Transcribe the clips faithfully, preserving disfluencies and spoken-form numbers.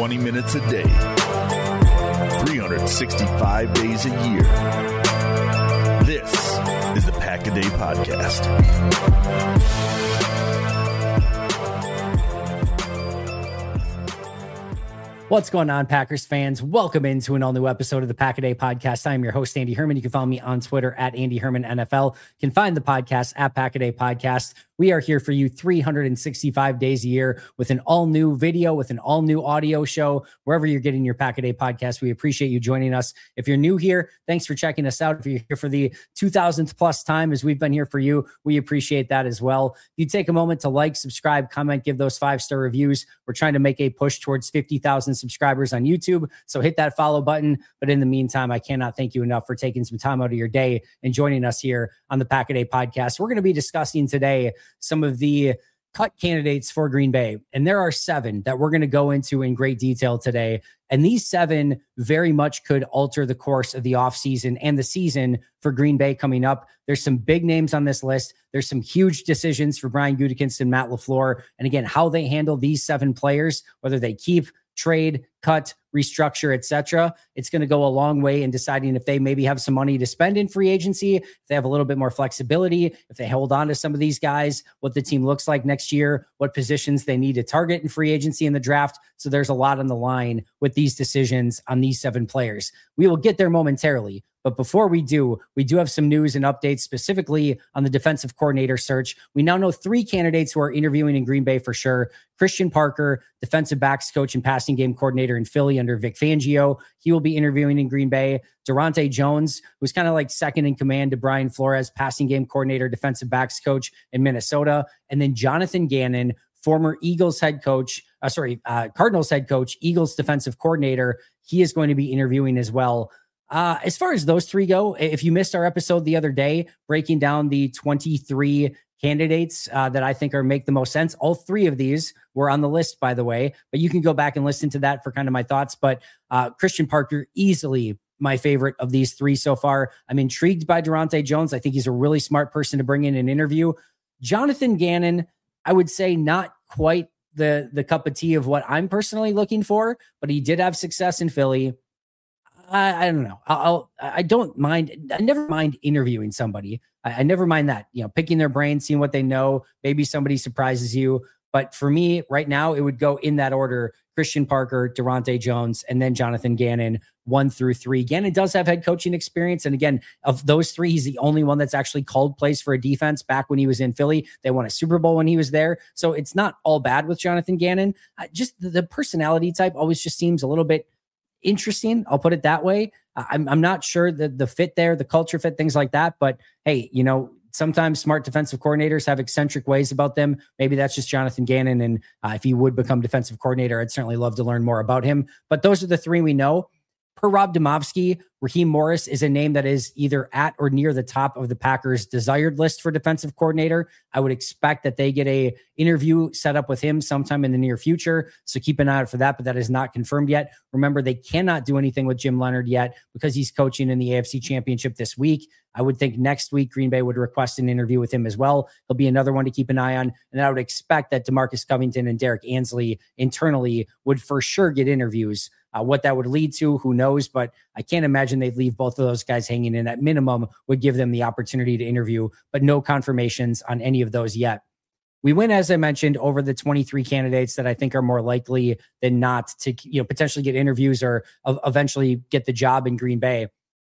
twenty minutes a day, three hundred sixty-five days a year. This is the Pack a Day Podcast. What's going on, Packers fans? Welcome into an all-new episode of the Pack a Day Podcast. I'm your host, Andy Herman. You can follow me on Twitter at Andy Herman N F L. You can find the podcast at Pack a Day Podcast. We are here for you three hundred sixty-five days a year with an all-new video, with an all-new audio show, wherever you're getting your Pack a Day Podcast. We appreciate you joining us. If you're new here, thanks for checking us out. If you're here for the two thousandth plus time, as we've been here for you, we appreciate that as well. If you take a moment to like, subscribe, comment, give those five-star reviews. We're trying to make a push towards fifty thousand subscribers on YouTube, so hit that follow button. But in the meantime, I cannot thank you enough for taking some time out of your day and joining us here on the Pack a Day Podcast. We're going to be discussing today some of the cut candidates for Green Bay, and there are seven that we're going to go into in great detail today. And these seven very much could alter the course of the offseason and the season for Green Bay coming up. There's some big names on this list. There's some huge decisions for Brian Gutekunst and Matt LaFleur. And again, how they handle these seven players, whether they keep, trade, cut, restructure, et cetera. It's going to go a long way in deciding if they maybe have some money to spend in free agency, if they have a little bit more flexibility, if they hold on to some of these guys, what the team looks like next year, what positions they need to target in free agency in the draft. So there's a lot on the line with these decisions on these seven players. We will get there momentarily. But before we do, we do have some news and updates specifically on the defensive coordinator search. We now know three candidates who are interviewing in Green Bay for sure. Christian Parker, defensive backs coach and passing game coordinator in Philly under Vic Fangio. He will be interviewing in Green Bay. Durante Jones, who's kind of like second in command to Brian Flores, passing game coordinator, defensive backs coach in Minnesota. And then Jonathan Gannon, former Eagles head coach, uh, sorry, uh, Cardinals head coach, Eagles defensive coordinator. He is going to be interviewing as well. Uh, as far as those three go, if you missed our episode the other day, breaking down the twenty-three candidates uh, that I think are make the most sense, all three of these were on the list, by the way, but you can go back and listen to that for kind of my thoughts. But uh, Christian Parker, easily my favorite of these three so far. I'm intrigued by Durante Jones. I think he's a really smart person to bring in an interview. Jonathan Gannon, I would say not quite the, the cup of tea of what I'm personally looking for, but he did have success in Philly. I, I don't know. I'll, I don't mind. I never mind interviewing somebody. I, I never mind that, you know, picking their brain, seeing what they know. Maybe somebody surprises you. But for me right now, it would go in that order: Christian Parker, Durante Jones, and then Jonathan Gannon, one through three. Gannon does have head coaching experience. And again, of those three, he's the only one that's actually called plays for a defense back when he was in Philly. They won a Super Bowl when he was there. So it's not all bad with Jonathan Gannon. Uh, just the, the personality type always just seems a little bit interesting. I'll put it that way. I'm, I'm not sure that the fit there, the culture fit, things like that. But hey, you know, sometimes smart defensive coordinators have eccentric ways about them. Maybe that's just Jonathan Gannon. And uh, if he would become defensive coordinator, I'd certainly love to learn more about him. But those are the three we know. Per Rob Demovsky, Raheem Morris is a name that is either at or near the top of the Packers' desired list for defensive coordinator. I would expect that they get a interview set up with him sometime in the near future. So keep an eye out for that, but that is not confirmed yet. Remember, they cannot do anything with Jim Leonhard yet because he's coaching in the A F C Championship this week. I would think next week Green Bay would request an interview with him as well. He'll be another one to keep an eye on. And I would expect that DeMarcus Covington and Derek Ansley internally would for sure get interviews. Uh, what that would lead to, who knows? But I can't imagine they'd leave both of those guys hanging, and at minimum would give them the opportunity to interview, but no confirmations on any of those yet. We went, as I mentioned, over the twenty-three candidates that I think are more likely than not to, you know, potentially get interviews or uh, eventually get the job in Green Bay.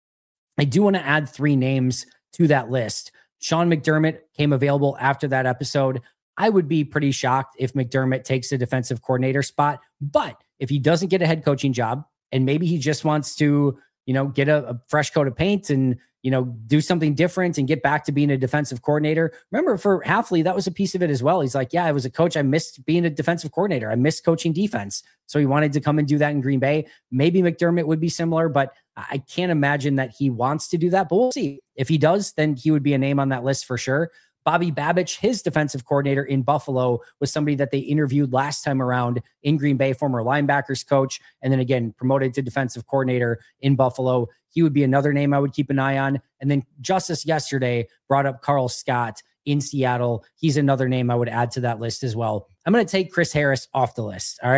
I do want to add three names to that list. Sean McDermott came available after that episode. I would be pretty shocked if McDermott takes the defensive coordinator spot, but if he doesn't get a head coaching job and maybe he just wants to, you know, get a, a fresh coat of paint and, you know, do something different and get back to being a defensive coordinator. Remember, for Hafley, that was a piece of it as well. He's like, yeah, I was a coach. I missed being a defensive coordinator. I missed coaching defense. So he wanted to come and do that in Green Bay. Maybe McDermott would be similar, but I can't imagine that he wants to do that. But we'll see. If he does, then he would be a name on that list for sure. Bobby Babich, his defensive coordinator in Buffalo, was somebody that they interviewed last time around in Green Bay, former linebackers coach, and then again, promoted to defensive coordinator in Buffalo. He would be another name I would keep an eye on. And then Justice yesterday brought up Carl Scott in Seattle. He's another name I would add to that list as well. I'm going to take Chris Harris off the list. All right.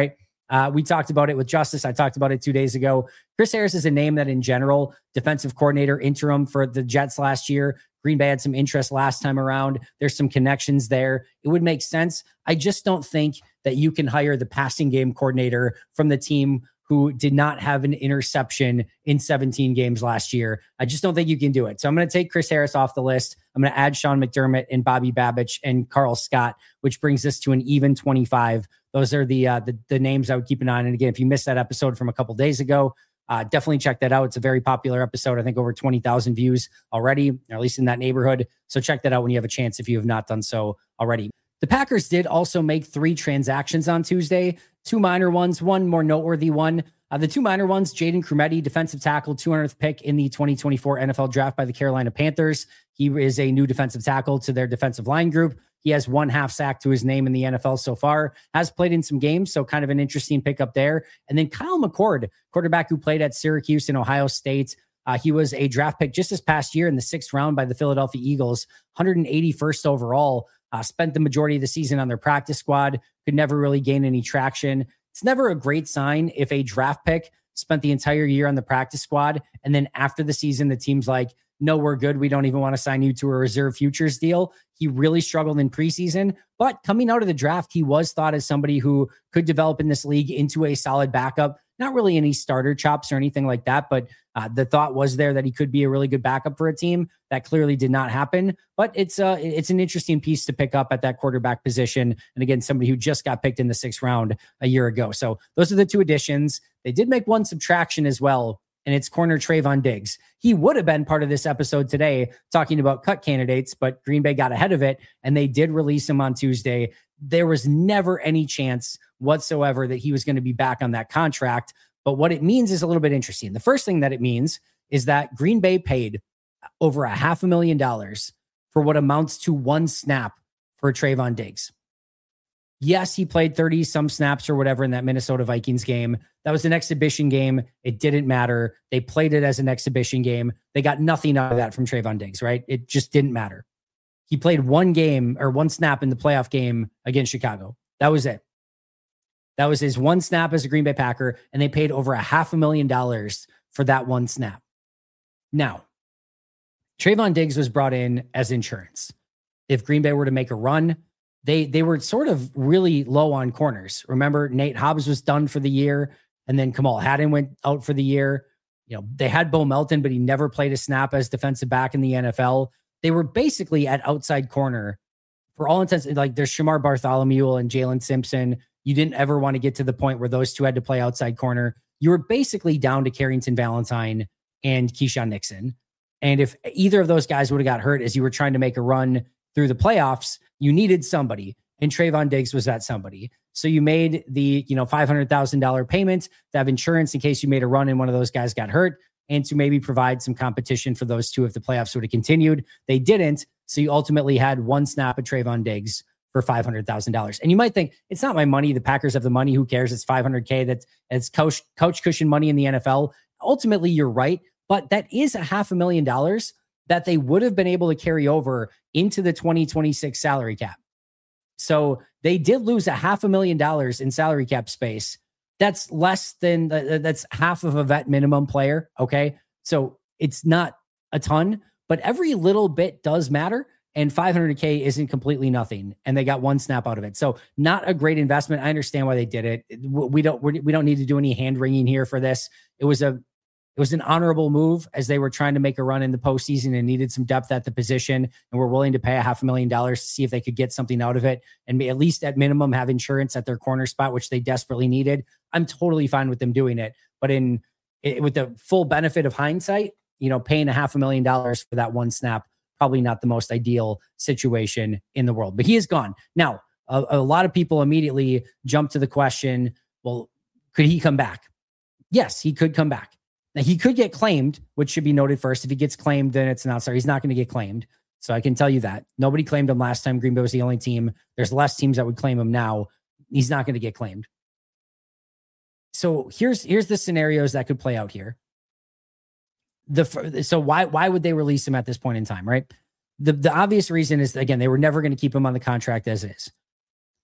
Uh, we talked about it with Justice. I talked about it two days ago. Chris Harris is a name that in general, defensive coordinator interim for the Jets last year. Green Bay had some interest last time around. There's some connections there. It would make sense. I just don't think that you can hire the passing game coordinator from the team who did not have an interception in seventeen games last year. I just don't think you can do it. So I'm going to take Chris Harris off the list. I'm going to add Sean McDermott and Bobby Babich and Carl Scott, which brings us to an even twenty-five. Those are the, uh, the, the names I would keep an eye on. And again, if you missed that episode from a couple days ago, uh, definitely check that out. It's a very popular episode. I think over twenty thousand views already, or at least in that neighborhood. So check that out when you have a chance if you have not done so already. The Packers did also make three transactions on Tuesday, two minor ones, one more noteworthy one. Uh, the two minor ones, Jaden Crometti, defensive tackle, two hundredth pick in the twenty twenty-four N F L draft by the Carolina Panthers. He is a new defensive tackle to their defensive line group. He has one half sack to his name in the N F L so far, has played in some games, so kind of an interesting pickup there. And then Kyle McCord, quarterback who played at Syracuse and Ohio State. Uh, he was a draft pick just this past year in the sixth round by the Philadelphia Eagles, one hundred eighty-first overall. Uh, spent the majority of the season on their practice squad, could never really gain any traction. It's never a great sign if a draft pick spent the entire year on the practice squad, and then after the season, the team's like, no, we're good. We don't even want to sign you to a reserve futures deal. He really struggled in preseason, but coming out of the draft, he was thought as somebody who could develop in this league into a solid backup. Not really any starter chops or anything like that, but uh, the thought was there that he could be a really good backup for a team. That clearly did not happen, but it's uh, it's an interesting piece to pick up at that quarterback position. And again, somebody who just got picked in the sixth round a year ago. So those are the two additions. They did make one subtraction as well, and it's corner Trayvon Diggs. He would have been part of this episode today talking about cut candidates, but Green Bay got ahead of it, and they did release him on Tuesday. There was never any chance whatsoever that he was going to be back on that contract. But what it means is a little bit interesting. The first thing that it means is that Green Bay paid over a half a million dollars for what amounts to one snap for Trayvon Diggs. Yes, he played thirty some snaps or whatever in that Minnesota Vikings game. That was an exhibition game. It didn't matter. They played it as an exhibition game. They got nothing out of that from Trayvon Diggs, right? It just didn't matter. He played one game or one snap in the playoff game against Chicago. That was it. That was his one snap as a Green Bay Packer, and they paid over a half a million dollars for that one snap. Now, Trayvon Diggs was brought in as insurance. If Green Bay were to make a run, they they were sort of really low on corners. Remember, Nate Hobbs was done for the year, and then Kamal Haddon went out for the year. You know, they had Bo Melton, but he never played a snap as defensive back in the N F L. They were basically at outside corner for all intents. Like there's Shamar Bartholomew and Jalen Simpson. You didn't ever want to get to the point where those two had to play outside corner. You were basically down to Carrington Valentine and Keyshawn Nixon. And if either of those guys would have got hurt as you were trying to make a run through the playoffs, you needed somebody. And Trayvon Diggs was that somebody. So you made the, you know, five hundred thousand dollars payment to have insurance in case you made a run and one of those guys got hurt, and to maybe provide some competition for those two if the playoffs would have continued. They didn't. So you ultimately had one snap at Trayvon Diggs for five hundred thousand dollars. And you might think, it's not my money. The Packers have the money. Who cares? It's five hundred K. That's, that's couch, couch cushion money in the N F L. Ultimately, you're right. But that is a half a million dollars that they would have been able to carry over into the twenty twenty-six salary cap. So they did lose a half a million dollars in salary cap space. That's less than, uh, that's half of a vet minimum player. Okay. So it's not a ton, but every little bit does matter. And five hundred K isn't completely nothing. And they got one snap out of it. So not a great investment. I understand why they did it. We don't, we don't need to do any hand wringing here for this. It was a, It was an honorable move as they were trying to make a run in the postseason and needed some depth at the position, and were willing to pay a half a million dollars to see if they could get something out of it and at least at minimum have insurance at their corner spot, which they desperately needed. I'm totally fine with them doing it. But in it, with the full benefit of hindsight, you know, paying a half a million dollars for that one snap, probably not the most ideal situation in the world. But he is gone. Now, a, a lot of people immediately jump to the question, well, could he come back? Yes, he could come back. Now, he could get claimed, which should be noted first. If he gets claimed, then it's not. Sorry, he's not going to get claimed. So I can tell you that. Nobody claimed him last time. Green Bay was the only team. There's less teams that would claim him now. He's not going to get claimed. So here's here's the scenarios that could play out here. The so why why would they release him at this point in time, right? The the obvious reason is, again, they were never going to keep him on the contract as is.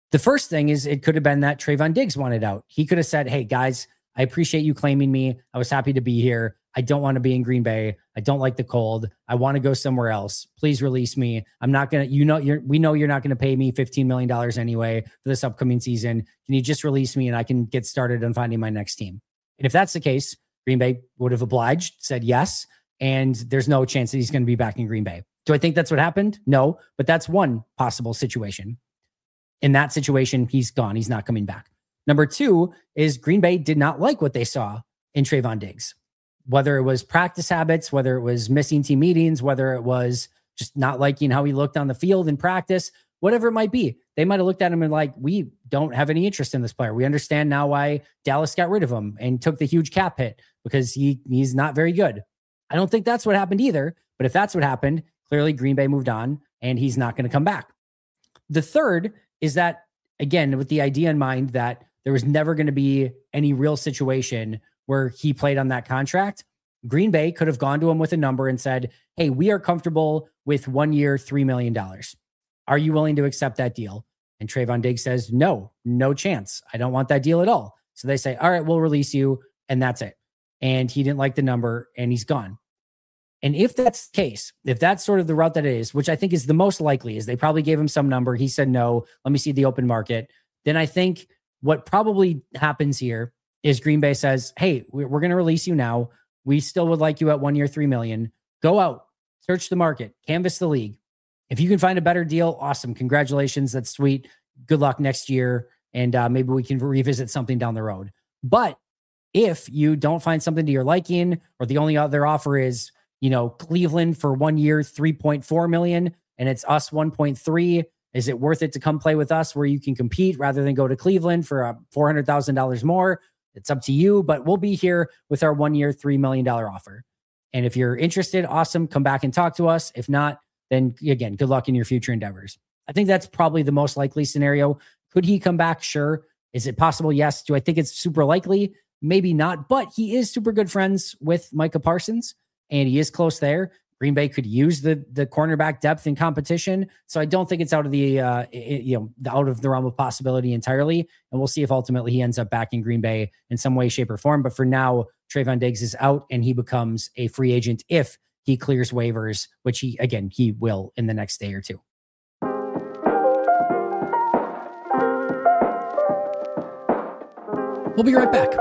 The first thing is it could have been that Trayvon Diggs wanted out. He could have said, hey, guys, I appreciate you claiming me. I was happy to be here. I don't want to be in Green Bay. I don't like the cold. I want to go somewhere else. Please release me. I'm not going to, you know, you're, we know you're not going to pay me fifteen million dollars anyway for this upcoming season. Can you just release me and I can get started on finding my next team? And if that's the case, Green Bay would have obliged, said yes. And there's no chance that he's going to be back in Green Bay. Do I think that's what happened? No, but that's one possible situation. In that situation, he's gone. He's not coming back. Number two is Green Bay did not like what they saw in Trayvon Diggs, whether it was practice habits, whether it was missing team meetings, whether it was just not liking how he looked on the field in practice, whatever it might be. They might have looked at him and like, we don't have any interest in this player. We understand now why Dallas got rid of him and took the huge cap hit because he he's not very good. I don't think that's what happened either. But if that's what happened, clearly Green Bay moved on and he's not going to come back. The third is that, again, with the idea in mind that there was never going to be any real situation where he played on that contract, Green Bay could have gone to him with a number and said, hey, we are comfortable with one year, three million dollars. Are you willing to accept that deal? And Trayvon Diggs says, no, no chance. I don't want that deal at all. So they say, all right, we'll release you. And that's it. And he didn't like the number and he's gone. And if that's the case, if that's sort of the route that it is, which I think is the most likely, is they probably gave him some number. He said, no, let me see the open market. Then I think what probably happens here is Green Bay says, hey, we're going to release you now. We still would like you at one year, three million. Go out, search the market, canvass the league. If you can find a better deal, awesome. Congratulations. That's sweet. Good luck next year. And uh, maybe we can revisit something down the road. But if you don't find something to your liking, or the only other offer is, you know, Cleveland for one year, three point four million, and it's us one point three. Is it worth it to come play with us where you can compete rather than go to Cleveland for uh, four hundred thousand dollars more? It's up to you, but we'll be here with our one year, three million dollars offer. And if you're interested, awesome. Come back and talk to us. If not, then again, good luck in your future endeavors. I think that's probably the most likely scenario. Could he come back? Sure. Is it possible? Yes. Do I think it's super likely? Maybe not, but he is super good friends with Micah Parsons. And he is close there. Green Bay could use the the cornerback depth in competition. So I don't think it's out of the uh, it, you know out of the realm of possibility entirely. And we'll see if ultimately he ends up back in Green Bay in some way, shape, or form. But for now, Trayvon Diggs is out and he becomes a free agent if he clears waivers, which he again he will in the next day or two. We'll be right back.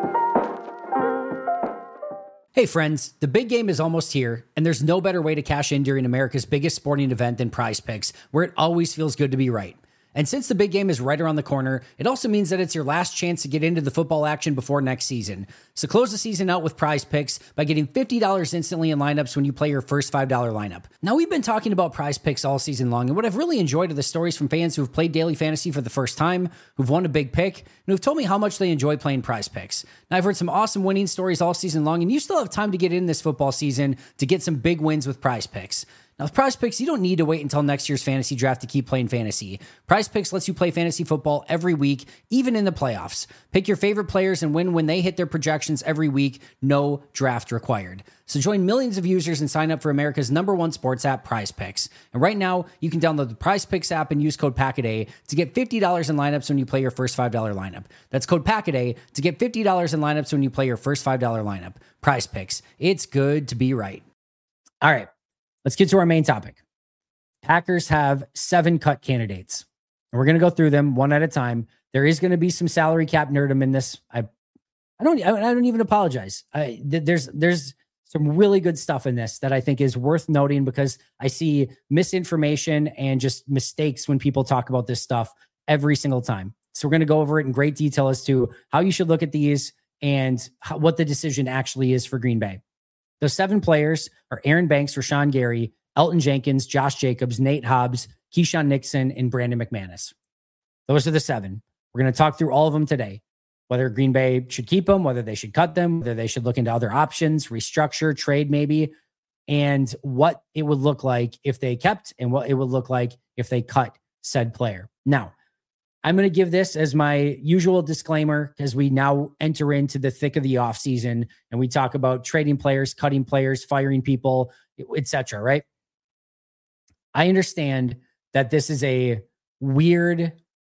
Hey friends, the big game is almost here, and there's no better way to cash in during America's biggest sporting event than Prize Picks, where it always feels good to be right. And since the big game is right around the corner, it also means that it's your last chance to get into the football action before next season. So close the season out with Prize Picks by getting fifty dollars instantly in lineups when you play your first five dollars lineup. Now, we've been talking about Prize Picks all season long, and what I've really enjoyed are the stories from fans who have played daily fantasy for the first time, who've won a big pick, and who've told me how much they enjoy playing Prize Picks. Now, I've heard some awesome winning stories all season long, and you still have time to get in this football season to get some big wins with Prize Picks. Now, with Prize Picks, you don't need to wait until next year's fantasy draft to keep playing fantasy. Prize Picks lets you play fantasy football every week, even in the playoffs. Pick your favorite players and win when they hit their projections every week, no draft required. So join millions of users and sign up for America's number one sports app, Prize Picks. And right now, you can download the Prize Picks app and use code PACKADAY to get fifty dollars in lineups when you play your first five dollars lineup. That's code PACKADAY to get fifty dollars in lineups when you play your first five dollars lineup. Prize Picks. It's good to be right. All right. Let's get to our main topic. Packers have seven cut candidates, and we're going to go through them one at a time. There is going to be some salary cap nerdum in this. I, I don't, I don't even apologize. I, th- there's, there's some really good stuff in this that I think is worth noting because I see misinformation and just mistakes when people talk about this stuff every single time. So we're going to go over it in great detail as to how you should look at these and how, what the decision actually is for Green Bay. Those seven players are Aaron Banks, Rashawn Gary, Elton Jenkins, Josh Jacobs, Nate Hobbs, Keyshawn Nixon, and Brandon McManus. Those are the seven. We're going to talk through all of them today, whether Green Bay should keep them, whether they should cut them, whether they should look into other options, restructure, trade maybe, and what it would look like if they kept and what it would look like if they cut said player. Now, I'm going to give this as my usual disclaimer as we now enter into the thick of the offseason and we talk about trading players, cutting players, firing people, et cetera, right? I understand that this is a weird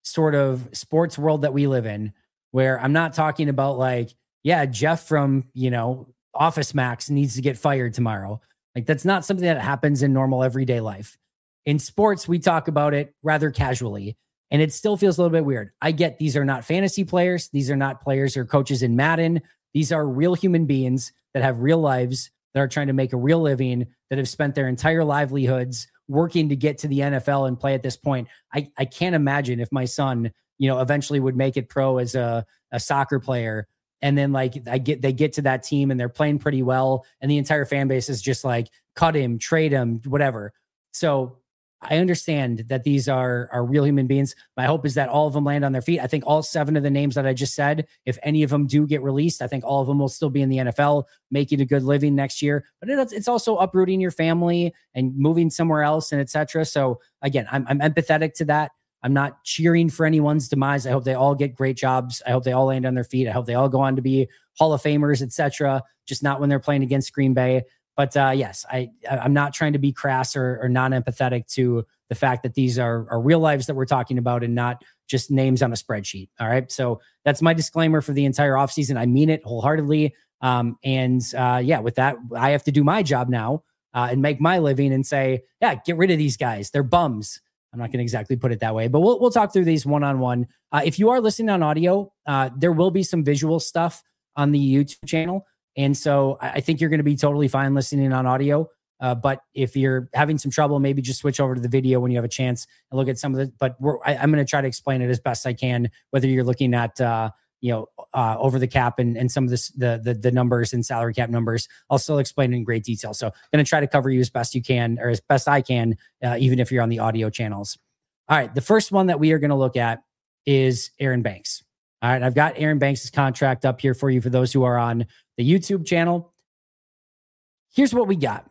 sort of sports world that we live in, where I'm not talking about like, yeah, Jeff from, you know, Office Max needs to get fired tomorrow. Like that's not something that happens in normal everyday life. In sports, we talk about it rather casually, and it still feels a little bit weird. I get these are not fantasy players. These are not players or coaches in Madden. These are real human beings that have real lives, that are trying to make a real living, that have spent their entire livelihoods working to get to the N F L and play at this point. I, I can't imagine if my son, you know, eventually would make it pro as a, a soccer player. And then like I get, they get to that team and they're playing pretty well. And the entire fan base is just like, cut him, trade him, whatever. So I understand that these are, are real human beings. My hope is that all of them land on their feet. I think all seven of the names that I just said, if any of them do get released, I think all of them will still be in the N F L, making a good living next year. But it's, it's also uprooting your family and moving somewhere else and et cetera. So again, I'm, I'm empathetic to that. I'm not cheering for anyone's demise. I hope they all get great jobs. I hope they all land on their feet. I hope they all go on to be Hall of Famers, et cetera. Just not when they're playing against Green Bay. But uh, yes, I, I'm not trying to be crass or, or non-empathetic to the fact that these are, are real lives that we're talking about and not just names on a spreadsheet. All right. So that's my disclaimer for the entire offseason. I mean it wholeheartedly. Um, and uh, yeah, with that, I have to do my job now uh, and make my living and say, yeah, get rid of these guys. They're bums. I'm not going to exactly put it that way, but we'll we'll talk through these one-on-one. Uh, if you are listening on audio, uh, there will be some visual stuff on the YouTube channel. And so I, I think you're going to be totally fine listening on audio. Uh, but if you're having some trouble, maybe just switch over to the video when you have a chance and look at some of the, but we're, I, I'm going to try to explain it as best I can, whether you're looking at, uh, you know, uh, over the cap and, and some of this, the, the, the numbers and salary cap numbers, I'll still explain in great detail. So I'm going to try to cover you as best you can, or as best I can, uh, even if you're on the audio channels. All right. The first one that we are going to look at is Aaron Banks. All right. I've got Aaron Banks' contract up here for you, for those who are on the YouTube channel. Here's what we got.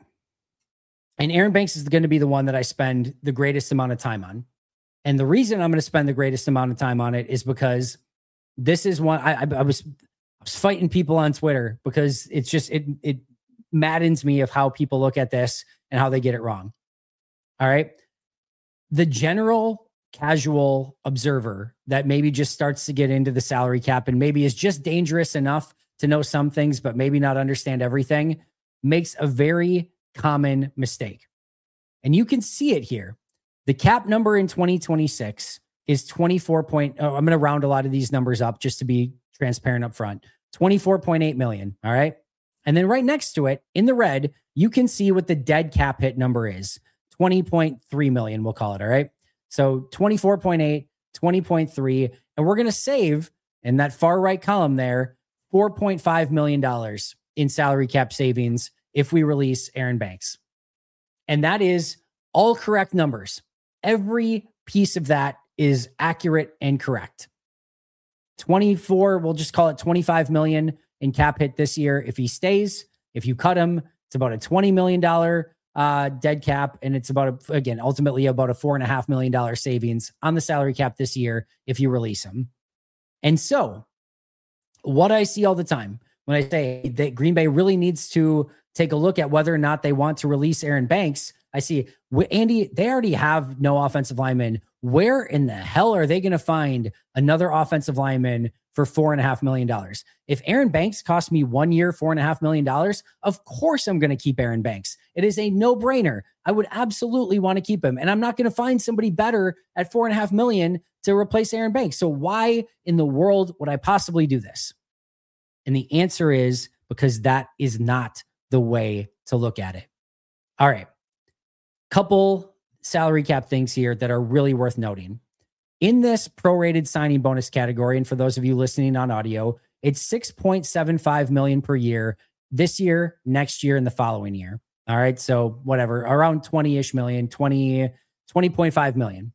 And Aaron Banks is going to be the one that I spend the greatest amount of time on. And the reason I'm going to spend the greatest amount of time on it is because this is one I, I, I was I was fighting people on Twitter because it's just it it maddens me of how people look at this and how they get it wrong. All right. The general casual observer that maybe just starts to get into the salary cap and maybe is just dangerous enough to know some things, but maybe not understand everything, makes a very common mistake. And you can see it here. The cap number in twenty twenty-six is twenty-four point, oh, I'm going to round a lot of these numbers up just to be transparent up front. twenty-four point eight million. All right. And then right next to it in the red, you can see what the dead cap hit number is. twenty point three million, we'll call it. All right. So twenty-four point eight, twenty point three, and we're going to save in that far right column there, four point five million dollars in salary cap savings if we release Aaron Banks. And that is all correct numbers. Every piece of that is accurate and correct. twenty-four, we'll just call it twenty-five million in cap hit this year. If he stays, if you cut him, it's about a twenty million dollars uh, dead cap. And it's about, a, again, ultimately about a four and a half million dollars savings on the salary cap this year if you release him. And so what I see all the time when I say that Green Bay really needs to take a look at whether or not they want to release Aaron Banks, I see, Andy, they already have no offensive lineman. Where in the hell are they going to find another offensive lineman for four and a half million dollars? If Aaron Banks cost me one year, four and a half million dollars, of course I'm going to keep Aaron Banks. It is a no-brainer. I would absolutely want to keep him. And I'm not going to find somebody better at four and a half million to replace Aaron Banks. So why in the world would I possibly do this? And the answer is because that is not the way to look at it. All right. Couple salary cap things here that are really worth noting. In this prorated signing bonus category, and for those of you listening on audio, it's six point seven five million per year this year, next year, and the following year. All right. So whatever, around twenty-ish million, twenty, twenty point five million.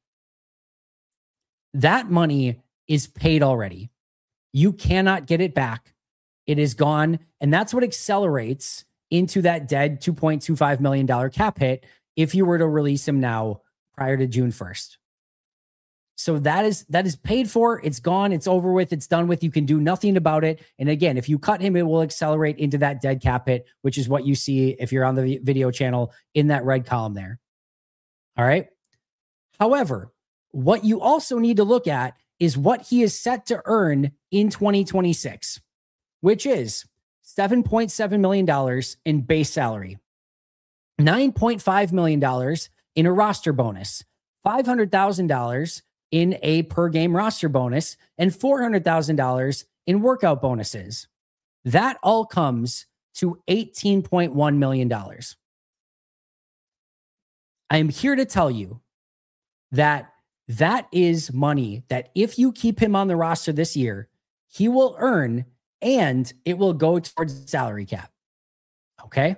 That money is paid already. You cannot get it back. It is gone. And that's what accelerates into that dead two point two five million dollars cap hit if you were to release him now prior to June first. So that is that is paid for. It's gone. It's over with. It's done with. You can do nothing about it. And again, if you cut him, it will accelerate into that dead cap hit, which is what you see if you're on the video channel in that red column there. All right. However, What you also need to look at is what he is set to earn in twenty twenty-six, which is seven point seven million dollars in base salary, nine point five million dollars in a roster bonus, five hundred thousand dollars in a per game roster bonus, and four hundred thousand dollars in workout bonuses. That all comes to eighteen point one million dollars. I am here to tell you that that is money that if you keep him on the roster this year, he will earn, and it will go towards the salary cap. Okay?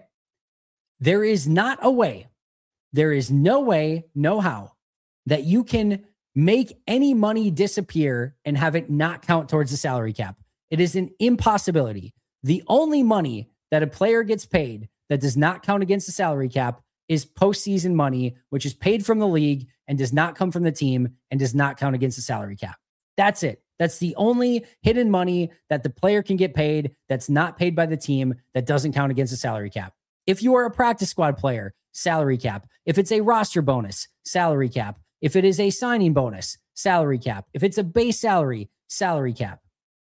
There is not a way, there is no way, no how, that you can make any money disappear and have it not count towards the salary cap. It is an impossibility. The only money that a player gets paid that does not count against the salary cap is postseason money, which is paid from the league and does not come from the team and does not count against the salary cap. That's it. That's the only hidden money that the player can get paid that's not paid by the team that doesn't count against the salary cap. If you are a practice squad player, salary cap. If it's a roster bonus, salary cap. If it is a signing bonus, salary cap. If it's a base salary, salary cap.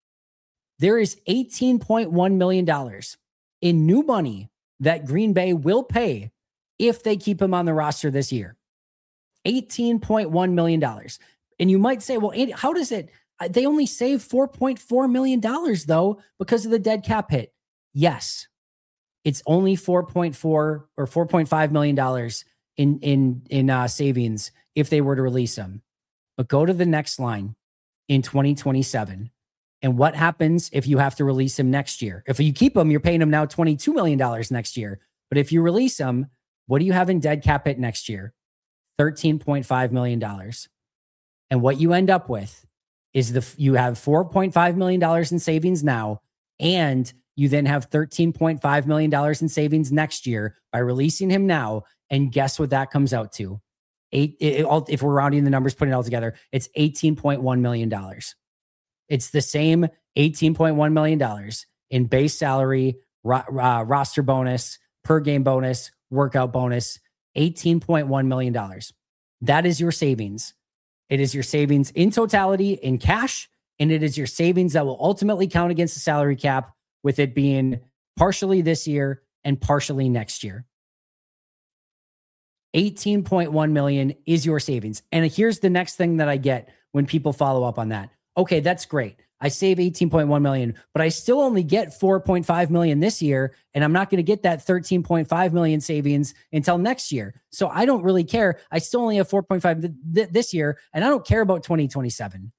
There is eighteen point one million dollars in new money that Green Bay will pay if they keep him on the roster this year. eighteen point one million dollars. And you might say, well, Andy, how does it, they only save four point four million dollars though, because of the dead cap hit. Yes, it's only four point four or four point five million dollars in, in, in uh, savings if they were to release him. But go to the next line in twenty twenty-seven. And what happens if you have to release him next year? If you keep him, you're paying him now twenty-two million dollars next year. But if you release him, what do you have in dead cap hit next year? thirteen point five million dollars. And what you end up with is the you have four point five million dollars in savings now, and you then have thirteen point five million dollars in savings next year by releasing him now. And guess what that comes out to? Eight. It, it, if we're rounding the numbers, putting it all together, it's eighteen point one million dollars. It's the same eighteen point one million dollars in base salary, ro- uh, roster bonus, per game bonus, workout bonus, eighteen point one million dollars. That is your savings. It is your savings in totality in cash, and it is your savings that will ultimately count against the salary cap, with it being partially this year and partially next year. eighteen point one million dollars is your savings. And here's the next thing that I get when people follow up on that. Okay, that's great. I save eighteen point one million dollars, but I still only get four point five million dollars this year, and I'm not going to get that thirteen point five million dollars savings until next year. So I don't really care. I still only have four point five th- th- this year, and I don't care about twenty twenty-seven.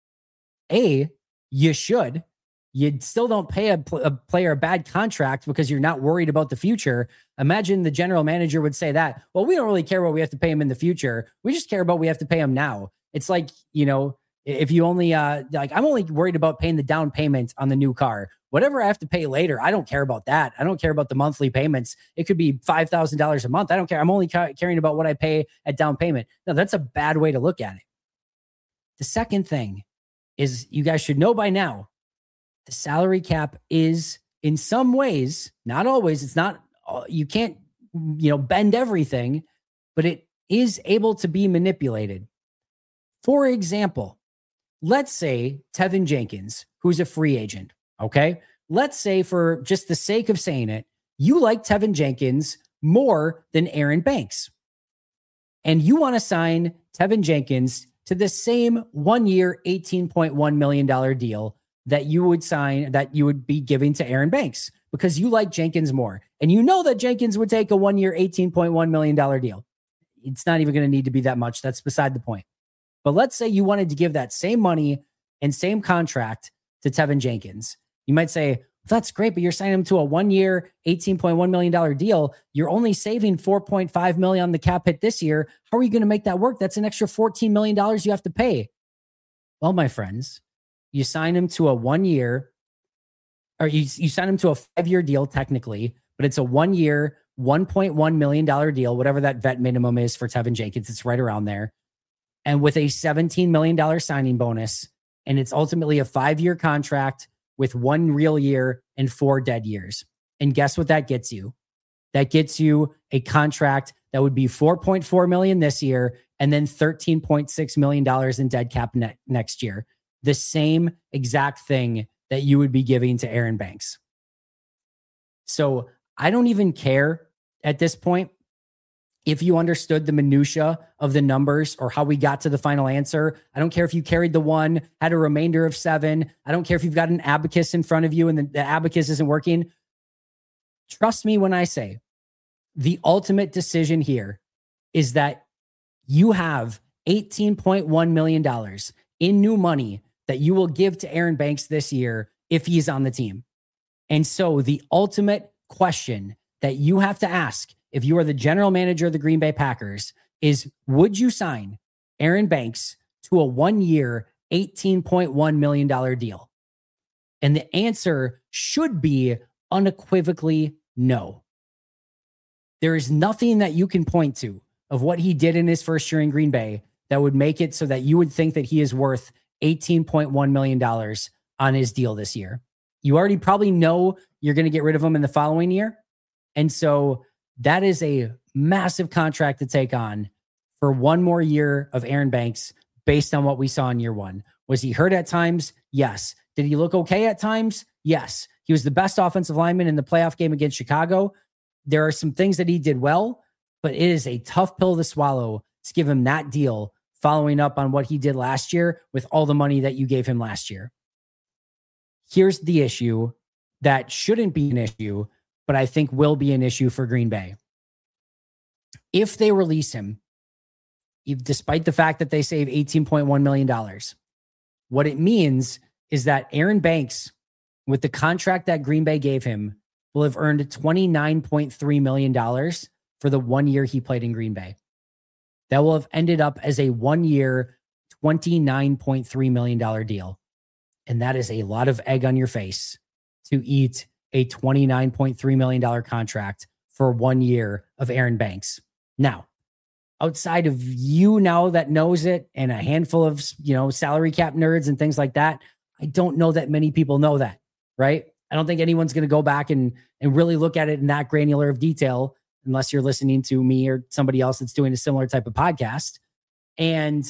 A, you should. You still don't pay a, pl- a player a bad contract because you're not worried about the future. Imagine the general manager would say that, well, we don't really care what we have to pay him in the future. We just care about what we have to pay him now. It's like, you know, if you only, uh, like, I'm only worried about paying the down payment on the new car. Whatever I have to pay later, I don't care about that. I don't care about the monthly payments. It could be five thousand dollars a month. I don't care. I'm only ca- caring about what I pay at down payment. No, that's a bad way to look at it. The second thing is, you guys should know by now, the salary cap is in some ways, not always, it's not, you can't, you know, bend everything, but it is able to be manipulated. For example, let's say Tevin Jenkins, who's a free agent, okay? Let's say, for just the sake of saying it, you like Tevin Jenkins more than Aaron Banks. And you want to sign Tevin Jenkins to the same one-year, eighteen point one million dollars deal that you would sign, that you would be giving to Aaron Banks, because you like Jenkins more. And you know that Jenkins would take a one-year, eighteen point one million dollars deal. It's not even going to need to be that much. That's beside the point. But let's say you wanted to give that same money and same contract to Tevin Jenkins. You might say, that's great, but you're signing him to a one-year, eighteen point one million dollars deal. You're only saving four point five million dollars on the cap hit this year. How are you going to make that work? That's an extra fourteen million dollars you have to pay. Well, my friends, you sign him to a one-year, or you, you sign him to a five-year deal technically, but it's a one-year, one point one million dollars deal, whatever that vet minimum is for Tevin Jenkins. It's right around there. And with a seventeen million dollars signing bonus, and it's ultimately a five-year contract with one real year and four dead years. And guess what that gets you? that gets you a contract that would be four point four million dollars this year and then thirteen point six million dollars in dead cap ne- next year. The same exact thing that you would be giving to Aaron Banks. So I don't even care at this point if you understood the minutia of the numbers or how we got to the final answer. I don't care if you carried the one, had a remainder of seven. I don't care if you've got an abacus in front of you and the, the abacus isn't working. Trust me when I say the ultimate decision here is that you have eighteen point one million dollars in new money that you will give to Aaron Banks this year if he's on the team. And so the ultimate question that you have to ask if you are the general manager of the Green Bay Packers is, would you sign Aaron Banks to a one-year, eighteen point one million dollars deal? And the answer should be unequivocally no. There is nothing that you can point to of what he did in his first year in Green Bay that would make it so that you would think that he is worth eighteen point one million dollars on his deal this year. You already probably know you're going to get rid of him in the following year. And so that is a massive contract to take on for one more year of Aaron Banks based on what we saw in year one. Was he hurt at times? Yes. Did he look okay at times? Yes. He was the best offensive lineman in the playoff game against Chicago. There are some things that he did well, but it is a tough pill to swallow to give him that deal following up on what he did last year with all the money that you gave him last year. Here's the issue that shouldn't be an issue, but I think will be an issue for Green Bay. If they release him, if, despite the fact that they save eighteen point one million dollars, what it means is that Aaron Banks, with the contract that Green Bay gave him, will have earned twenty-nine point three million dollars for the one year he played in Green Bay. That will have ended up as a one-year, twenty-nine point three million dollars deal. And that is a lot of egg on your face to eat a twenty-nine point three million dollars contract for one year of Aaron Banks. Now, outside of you now that knows it and a handful of, you know, salary cap nerds and things like that, I don't know that many people know that, right? I don't think anyone's going to go back and, and really look at it in that granular of detail unless you're listening to me or somebody else that's doing a similar type of podcast. And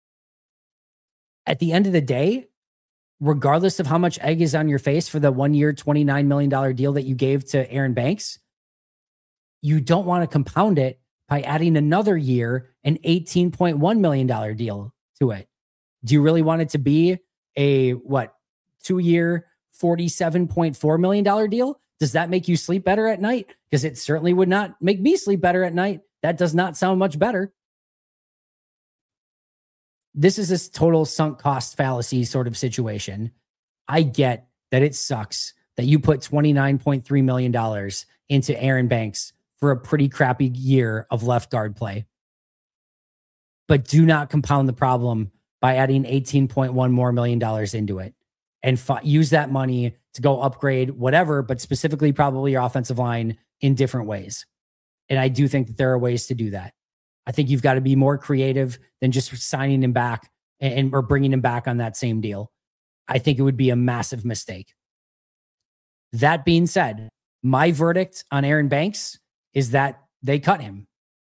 at the end of the day, regardless of how much egg is on your face for the one-year, twenty-nine million dollars deal that you gave to Aaron Banks, you don't want to compound it by adding another year, an eighteen point one million dollars deal to it. Do you really want it to be a, what, two-year, forty-seven point four million dollars deal? Does that make you sleep better at night? Because it certainly would not make me sleep better at night. That does not sound much better. This is this total sunk cost fallacy sort of situation. I get that it sucks that you put twenty-nine point three million dollars into Aaron Banks for a pretty crappy year of left guard play. But do not compound the problem by adding eighteen point one more million dollars into it and f- use that money to go upgrade whatever, but specifically probably your offensive line in different ways. And I do think that there are ways to do that. I think you've got to be more creative than just signing him back and, and or bringing him back on that same deal. I think it would be a massive mistake. That being said, my verdict on Aaron Banks is that they cut him.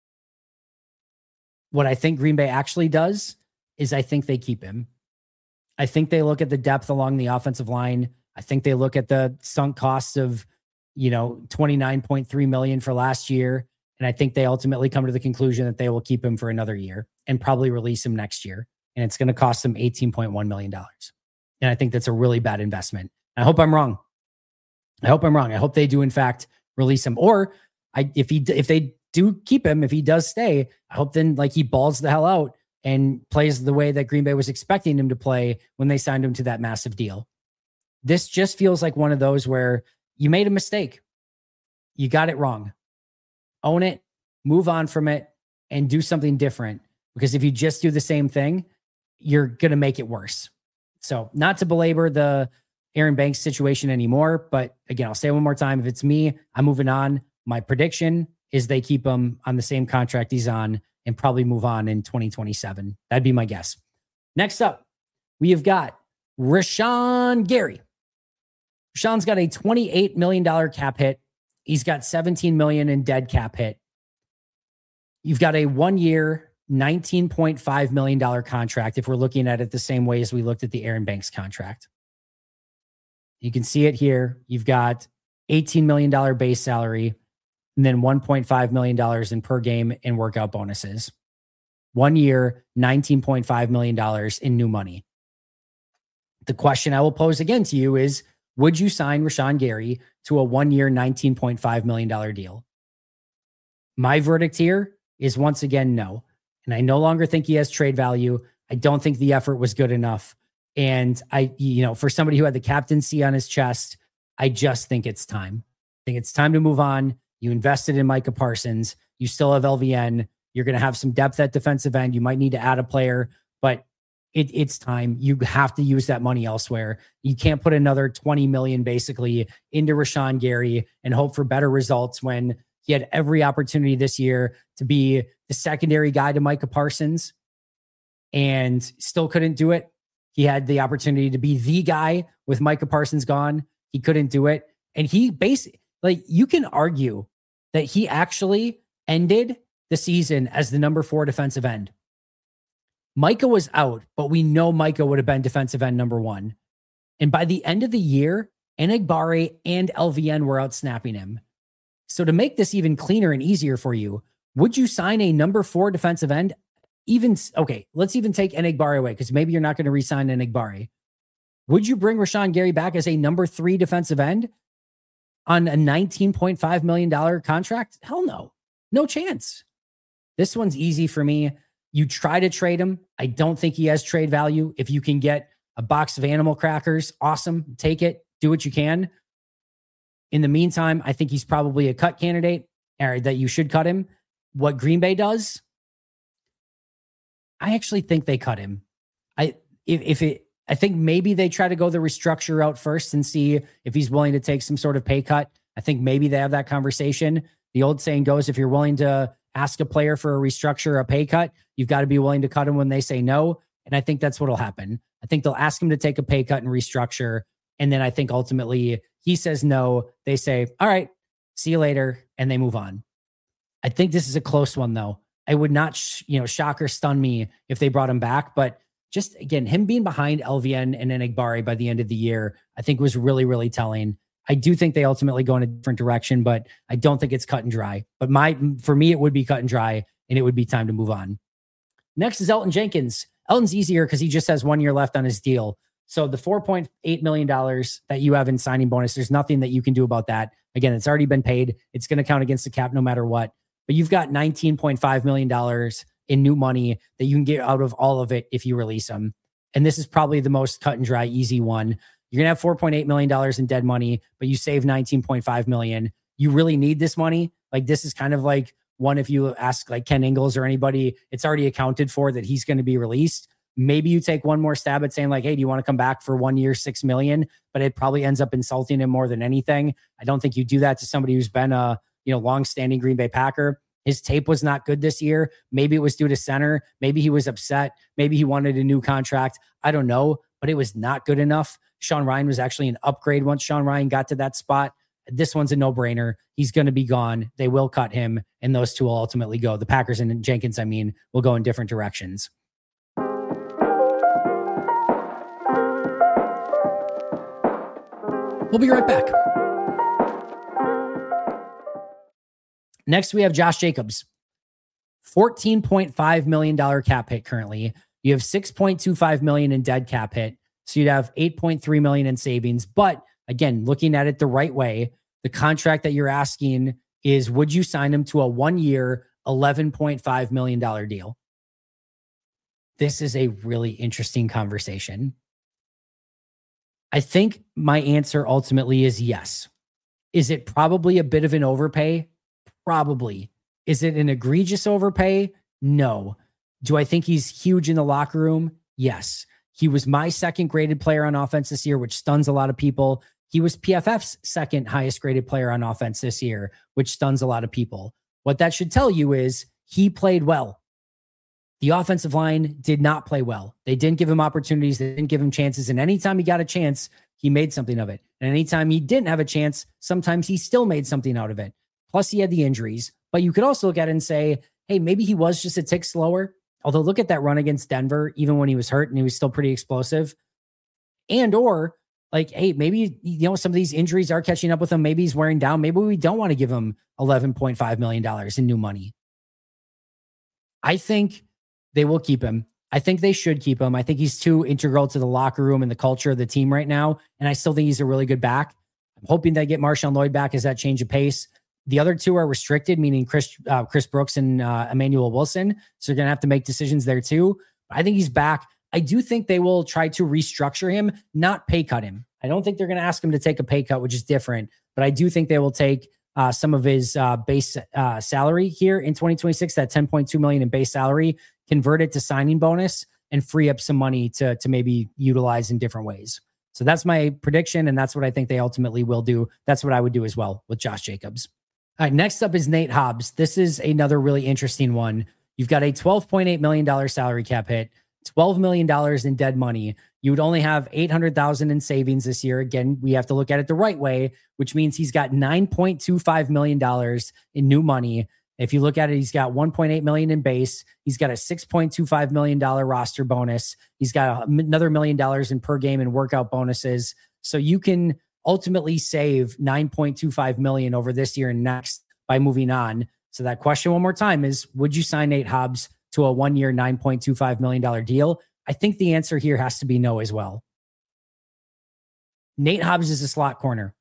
What I think Green Bay actually does is I think they keep him. I think they look at the depth along the offensive line. I think they look at the sunk costs of, you know, twenty-nine point three million dollars for last year. And I think they ultimately come to the conclusion that they will keep him for another year and probably release him next year. And it's going to cost them eighteen point one million dollars. And I think that's a really bad investment. I hope I'm wrong. I hope I'm wrong. I hope they do, in fact, release him. Or I, if he, if they do keep him, if he does stay, I hope then like he balls the hell out and plays the way that Green Bay was expecting him to play when they signed him to that massive deal. This just feels like one of those where you made a mistake. You got it wrong. Own it, move on from it, and do something different. Because if you just do the same thing, you're going to make it worse. So not to belabor the Aaron Banks situation anymore, but again, I'll say it one more time. If it's me, I'm moving on. My prediction is they keep him on the same contract he's on and probably move on in twenty twenty-seven. That'd be my guess. Next up, we have got Rashan Gary. Rashan's got a twenty-eight million dollars cap hit He's got seventeen million dollars in dead cap hit. You've got a one-year, nineteen point five million dollars contract if we're looking at it the same way as we looked at the Aaron Banks contract. You can see it here. You've got eighteen million dollars base salary and then one point five million dollars in per game and workout bonuses. One year, nineteen point five million dollars in new money. The question I will pose again to you is, would you sign Rashawn Gary to a one-year, nineteen point five million dollars deal? My verdict here is once again, no. And I no longer think he has trade value. I don't think the effort was good enough. And I, you know, for somebody who had the captaincy on his chest, I just think it's time. I think it's time to move on. You invested in Micah Parsons. You still have L V N. You're going to have some depth at defensive end. You might need to add a player, but it, it's time. You have to use that money elsewhere. You can't put another twenty million dollars basically into Rashawn Gary and hope for better results when he had every opportunity this year to be the secondary guy to Micah Parsons and still couldn't do it. He had the opportunity to be the guy with Micah Parsons gone. He couldn't do it. And he basically, like, you can argue that he actually ended the season as the number four defensive end. Micah was out, but we know Micah would have been defensive end number one. And by the end of the year, Enagbare and L V N were out snapping him. So to make this even cleaner and easier for you, would you sign a number four defensive end? Even, okay, let's even take Enagbare away because maybe you're not going to re-sign Enagbare. Would you bring Rashawn Gary back as a number three defensive end on a nineteen point five million dollars contract? Hell no. No chance. This one's easy for me. You try to trade him. I don't think he has trade value. If you can get a box of animal crackers, awesome. Take it. Do what you can. In the meantime, I think he's probably a cut candidate, or that you should cut him. What Green Bay does, I actually think they cut him. I if, if it, I think maybe they try to go the restructure route first and see if he's willing to take some sort of pay cut. I think maybe they have that conversation. The old saying goes, if you're willing to ask a player for a restructure or a pay cut, you've got to be willing to cut him when they say no. And I think that's what'll happen. I think they'll ask him to take a pay cut and restructure. And then I think ultimately he says no. They say, all right, see you later. And they move on. I think this is a close one though. I would not, sh- you know, shock or stun me if they brought him back, but just again, him being behind L V N and Enagbare by the end of the year, I think was really, really telling. I do think they ultimately go in a different direction, but I don't think it's cut and dry. But my, for me, it would be cut and dry, and it would be time to move on. Next is Elgton Jenkins. Elton's easier because he just has one year left on his deal. So the four point eight million dollars that you have in signing bonus, there's nothing that you can do about that. Again, it's already been paid. It's going to count against the cap no matter what. But you've got nineteen point five million dollars in new money that you can get out of all of it if you release them. And this is probably the most cut and dry, easy one. You're going to have four point eight million dollars in dead money, but you save nineteen point five million dollars. You really need this money. Like, this is kind of like one, if you ask like Ken Ingles or anybody, it's already accounted for that he's going to be released. Maybe you take one more stab at saying like, hey, do you want to come back for one year, six million? But it probably ends up insulting him more than anything. I don't think you do that to somebody who's been a, you know, long-standing Green Bay Packer. His tape was not good this year. Maybe it was due to center. Maybe he was upset. Maybe he wanted a new contract. I don't know, but it was not good enough. Sean Ryan was actually an upgrade once Sean Ryan got to that spot. This one's a no-brainer. He's going to be gone. They will cut him, and those two will ultimately go. The Packers and Jenkins, I mean, will go in different directions. We'll be right back. Next, we have Josh Jacobs. fourteen point five million dollars cap hit currently. You have six point two five million dollars in dead cap hit. So you'd have eight point three million dollars in savings. But again, looking at it the right way, the contract that you're asking is, would you sign him to a one-year, eleven point five million dollars deal? This is a really interesting conversation. I think my answer ultimately is yes. Is it probably a bit of an overpay? Probably. Is it an egregious overpay? No. Do I think he's huge in the locker room? Yes. He was my second graded player on offense this year, which stuns a lot of people. He was P F F's second highest graded player on offense this year, which stuns a lot of people. What that should tell you is he played well. The offensive line did not play well. They didn't give him opportunities. They didn't give him chances. And anytime he got a chance, he made something of it. And anytime he didn't have a chance, sometimes he still made something out of it. Plus, he had the injuries. But you could also look at it and say, hey, maybe he was just a tick slower. Although look at that run against Denver, even when he was hurt and he was still pretty explosive. And or like, hey, maybe, you know, some of these injuries are catching up with him. Maybe he's wearing down. Maybe we don't want to give him eleven point five million dollars in new money. I think they will keep him. I think they should keep him. I think he's too integral to the locker room and the culture of the team right now. And I still think he's a really good back. I'm hoping they get Marshawn Lloyd back as that change of pace. The other two are restricted, meaning Chris uh, Chris Brooks and uh, Emmanuel Wilson. So you're going to have to make decisions there too. But I think he's back. I do think they will try to restructure him, not pay cut him. I don't think they're going to ask him to take a pay cut, which is different. But I do think they will take uh, some of his uh, base uh, salary here in twenty twenty-six, that ten point two million dollars in base salary, convert it to signing bonus and free up some money to, to maybe utilize in different ways. So that's my prediction. And that's what I think they ultimately will do. That's what I would do as well with Josh Jacobs. All right, next up is Nate Hobbs. This is another really interesting one. You've got a twelve point eight million dollars salary cap hit, twelve million dollars in dead money. You would only have eight hundred thousand dollars in savings this year. Again, we have to look at it the right way, which means he's got nine point two five million dollars in new money. If you look at it, he's got one point eight million dollars in base. He's got a six point two five million dollars roster bonus. He's got another million dollars in per game and workout bonuses. So you can ultimately save nine point two five million dollars over this year and next by moving on. So that question one more time is, would you sign Nate Hobbs to a one-year nine point two five million dollars deal? I think the answer here has to be no as well. Nate Hobbs is a slot corner.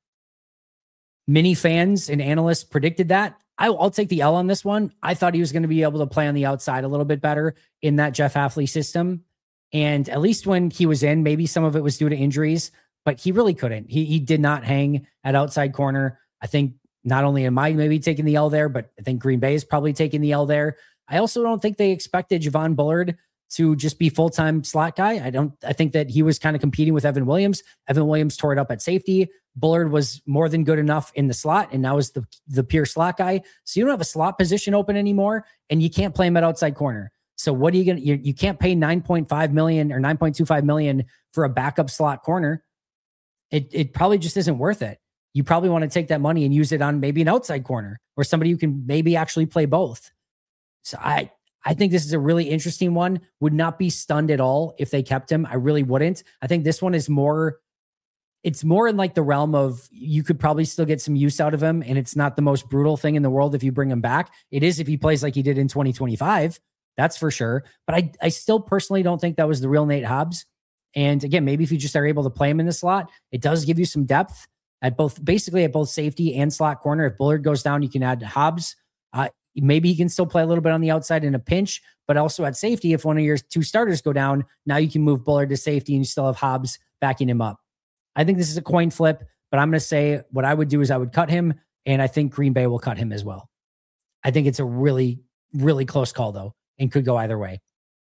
Many fans and analysts predicted that. I, I'll take the L on this one. I thought he was going to be able to play on the outside a little bit better in that Jeff Hafley system. And at least when he was in, maybe some of it was due to injuries, but he really couldn't. He he did not hang at outside corner. I think not only am I maybe taking the L there, but I think Green Bay is probably taking the L there. I also don't think they expected Javon Bullard to just be full-time slot guy. I don't, I think that he was kind of competing with Evan Williams. Evan Williams tore it up at safety. Bullard was more than good enough in the slot and now is the, the pure slot guy. So you don't have a slot position open anymore and you can't play him at outside corner. So what are you going to, you, you can't pay nine point five million or nine point two five million for a backup slot corner. It it probably just isn't worth it. You probably want to take that money and use it on maybe an outside corner or somebody who can maybe actually play both. So I, I think this is a really interesting one. Would not be stunned at all if they kept him. I really wouldn't. I think this one is more, it's more in like the realm of you could probably still get some use out of him. And it's not the most brutal thing in the world if you bring him back. It is if he plays like he did in twenty twenty-five. That's for sure. But I, I still personally don't think that was the real Nate Hobbs. And again, maybe if you just are able to play him in the slot, it does give you some depth at both, basically at both safety and slot corner. If Bullard goes down, you can add Hobbs. Uh, maybe he can still play a little bit on the outside in a pinch, but also at safety, if one of your two starters go down, now you can move Bullard to safety and you still have Hobbs backing him up. I think this is a coin flip, but I'm going to say what I would do is I would cut him, and I think Green Bay will cut him as well. I think it's a really, really close call, though, and could go either way.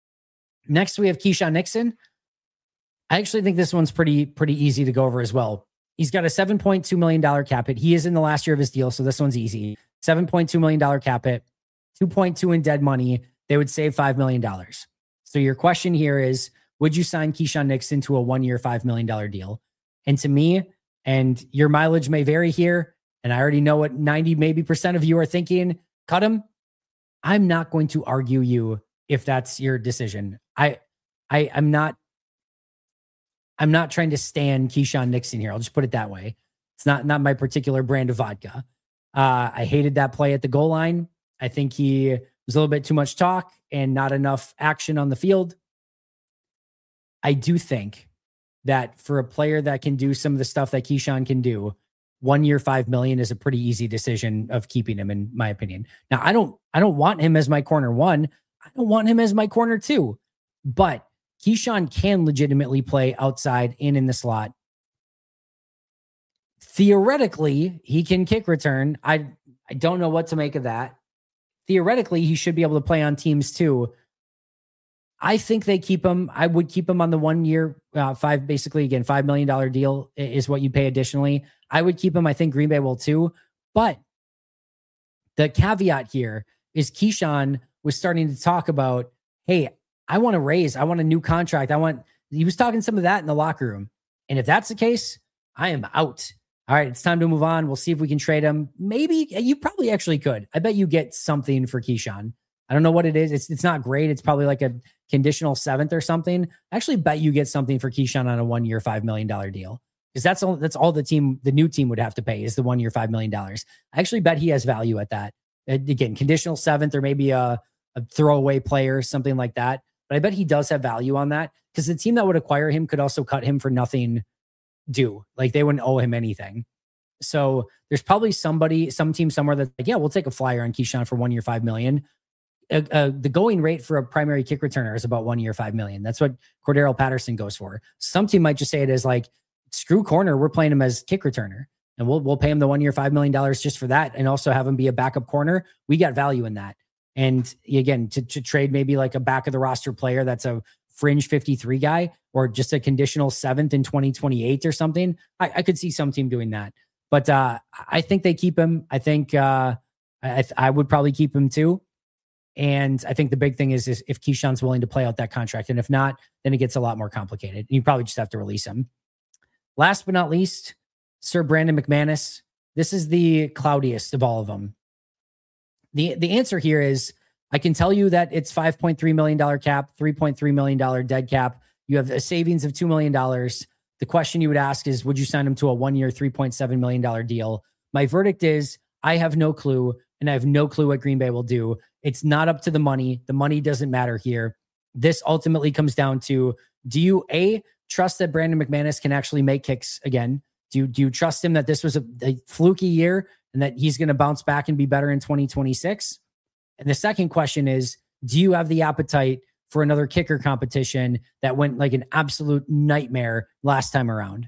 Next, we have Keyshawn Nixon. I actually think this one's pretty, pretty easy to go over as well. He's got a seven point two million dollars cap hit. He is in the last year of his deal, so this one's easy. seven point two million dollars cap hit, two point two in dead money. They would save five million dollars. So your question here is, would you sign Keyshawn Nixon to a one-year, five million dollars deal? And to me, and your mileage may vary here, and I already know what ninety maybe percent of you are thinking, cut him. I'm not going to argue you if that's your decision. I, I, I'm not, I'm not trying to stand Keyshawn Nixon here. I'll just put it that way. It's not, not my particular brand of vodka. Uh, I hated that play at the goal line. I think he was a little bit too much talk and not enough action on the field. I do think that for a player that can do some of the stuff that Keyshawn can do, one year, five million is a pretty easy decision of keeping him, in my opinion. Now, I don't, I don't want him as my corner one. I don't want him as my corner two, but Keyshawn can legitimately play outside and in the slot. Theoretically, he can kick return. I, I don't know what to make of that. Theoretically, he should be able to play on teams too. I think they keep him. I would keep him on the one year, uh, five, basically again, five million dollars deal is what you pay additionally. I would keep him. I think Green Bay will too. But the caveat here is Keyshawn was starting to talk about, hey, I want to raise, I want a new contract. I want, he was talking some of that in the locker room. And if that's the case, I am out. All right, it's time to move on. We'll see if we can trade him. Maybe you probably actually could. I bet you get something for Keyshawn. I don't know what it is. It's it's not great. It's probably like a conditional seventh or something. I actually bet you get something for Keyshawn on a one-year, five million dollars deal. Because that's all that's all the team, the new team would have to pay is the one-year, five million dollars. I actually bet he has value at that. Again, conditional seventh or maybe a, a throwaway player, something like that. But I bet he does have value on that because the team that would acquire him could also cut him for nothing due. Like they wouldn't owe him anything. So there's probably somebody, some team somewhere that's like, yeah, we'll take a flyer on Keyshawn for one year, five million. Uh, uh, the going rate for a primary kick returner is about one year, five million. That's what Cordero Patterson goes for. Some team might just say it as like, screw corner. We're playing him as kick returner and we'll, we'll pay him the one year, five million dollars just for that. And also have him be a backup corner. We got value in that. And again, to, to trade maybe like a back of the roster player that's a fringe fifty-three guy or just a conditional seventh in twenty twenty-eight or something. I, I could see some team doing that, but uh, I think they keep him. I think uh, I, I would probably keep him too. And I think the big thing is, is if Keyshawn's willing to play out that contract. And if not, then it gets a lot more complicated. You probably just have to release him. Last but not least, Sir Brandon McManus. This is the cloudiest of all of them. The, the answer here is, I can tell you that it's five point three million dollars cap, three point three million dollars dead cap. You have a savings of two million dollars. The question you would ask is, would you sign him to a one-year, three point seven million dollars deal? My verdict is, I have no clue, and I have no clue what Green Bay will do. It's not up to the money. The money doesn't matter here. This ultimately comes down to, do you, A, trust that Brandon McManus can actually make kicks again? Do you, do you trust him that this was a, a fluky year and that he's going to bounce back and be better in twenty twenty-six? And the second question is, do you have the appetite for another kicker competition that went like an absolute nightmare last time around?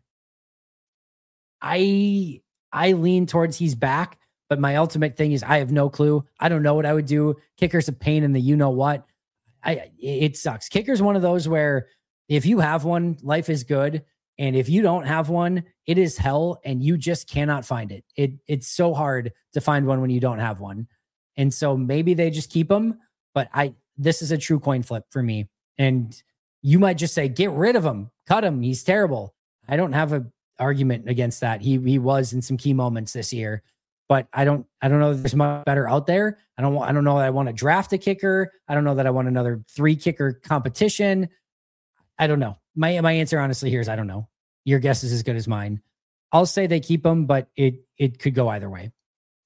I I lean towards he's back, but my ultimate thing is I have no clue. I don't know what I would do. Kicker's a pain in the you-know-what. I It sucks. Kicker's one of those where if you have one, life is good. And if you don't have one, it is hell and you just cannot find it. It It's so hard to find one when you don't have one. And so maybe they just keep him, but I, this is a true coin flip for me. And you might just say, get rid of him, cut him. He's terrible. I don't have an argument against that. He he was in some key moments this year, but I don't, I don't know if there's much better out there. I don't want, I don't know that I want to draft a kicker. I don't know that I want another three kicker competition. I don't know. My, my answer honestly here is, I don't know. Your guess is as good as mine. I'll say they keep him, but it, it could go either way.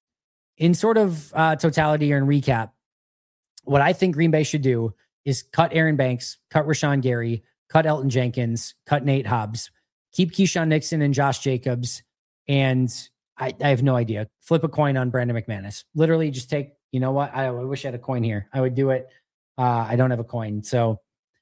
In sort of uh, totality or in recap, what I think Green Bay should do is cut Aaron Banks, cut Rashawn Gary, cut Elton Jenkins, cut Nate Hobbs, keep Keyshawn Nixon and Josh Jacobs, and I, I have no idea. Flip a coin on Brandon McManus. Literally just take, you know what? I, I wish I had a coin here. I would do it. Uh, I don't have a coin. So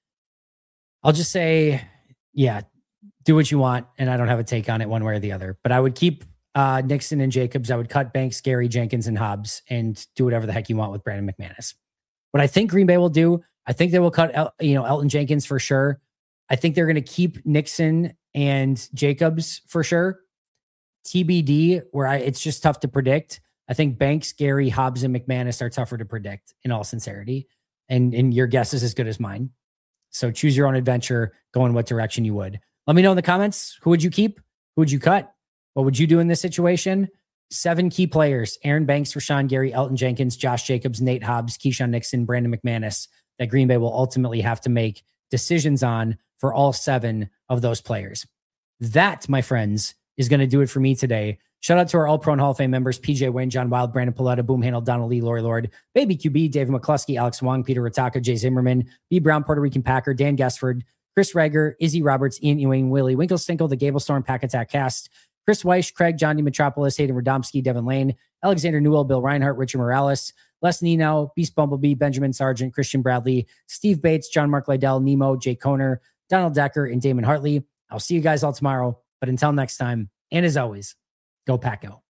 I'll just say, yeah, do what you want, and I don't have a take on it one way or the other. But I would keep Uh, Nixon and Jacobs. I would cut Banks, Gary, Jenkins, and Hobbs and do whatever the heck you want with Brandon McManus. What I think Green Bay will do, I think they will cut El- you know, Elton Jenkins for sure. I think they're going to keep Nixon and Jacobs for sure. T B D, where I, it's just tough to predict. I think Banks, Gary, Hobbs, and McManus are tougher to predict in all sincerity. And, and your guess is as good as mine. So choose your own adventure, go in what direction you would. Let me know in the comments, who would you keep? Who would you cut? What would you do in this situation? Seven key players: Aaron Banks, Rashawn Gary, Elton Jenkins, Josh Jacobs, Nate Hobbs, Keyshawn Nixon, Brandon McManus, that Green Bay will ultimately have to make decisions on for all seven of those players. That, my friends, is going to do it for me today. Shout out to our All-Pro and Hall of Fame members: P J Wynn, John Wild, Brandon Paletta, Boom Handle, Donald Lee, Lori Lord, Baby Q B, David McCluskey, Alex Wong, Peter Ritaka, Jay Zimmerman, B. Brown, Puerto Rican Packer, Dan Gassford, Chris Rager, Izzy Roberts, Ian Ewing, Willie Winklestinkle, the Gable Storm Pack Attack Cast, Chris Weish, Craig, John D. Metropolis, Hayden Radomski, Devin Lane, Alexander Newell, Bill Reinhart, Richard Morales, Les Nino, Beast Bumblebee, Benjamin Sargent, Christian Bradley, Steve Bates, John Mark Lydell, Nemo, Jay Koner, Donald Decker, and Damon Hartley. I'll see you guys all tomorrow. But until next time, and as always, go Pack Go.